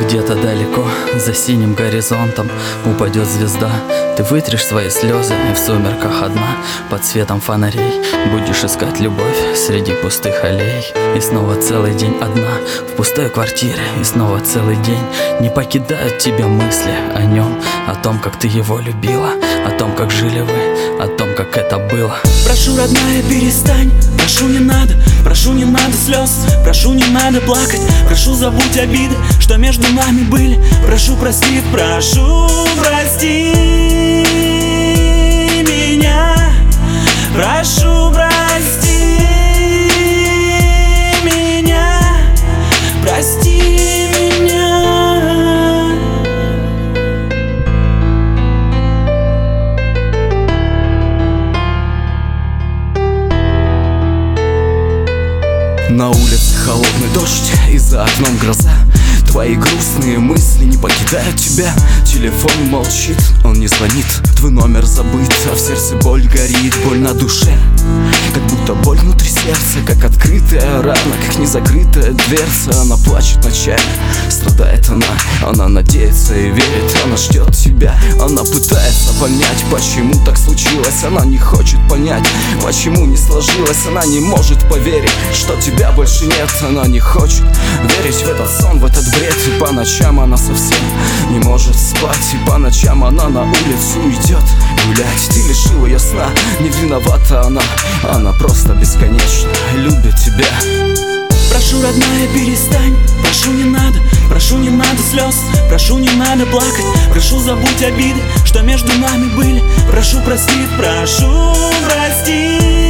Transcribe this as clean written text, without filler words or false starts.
Где-то далеко, за синим горизонтом, упадет звезда. Ты вытрешь свои слезы, и в сумерках одна, под светом фонарей, будешь искать любовь среди пустых аллей. И снова целый день одна, в пустой квартире. И снова целый день не покидают тебя мысли о нем, о том, как ты его любила, о том, как жили вы, о том, как это было. Прошу, родная, перестань, прошу, не надо слез, прошу, не надо плакать, прошу, забудь обиды, что между нами были. Прошу, прости, прошу, прости меня. Прошу, прости меня. Прости меня. На улице холодный дождь и за окном гроза. Твои грустные мысли не покидают тебя. Телефон молчит, он не звонит. Твой номер забыт, а в сердце боль горит. Боль на душе, как будто боль внутри сердца, как открытая рана, как незакрытая дверца. Она плачет ночами, страдает она надеется и верит, она ждет тебя. Она пытается понять, почему так случилось. Она не хочет понять, почему не сложилось. Она не может поверить, что тебя больше нет. Она не хочет верить в этот сон, в этот бред. И по ночам она совсем не может спать. И по ночам она на улицу идет гулять. Ты лишил ее сна, не виновата она просто бесконечно любит тебя. Прошу, родная, перестань, прошу, не надо слез, прошу, не надо плакать, прошу, забудь обиды, что между нами были. Прошу, прости, прошу, прости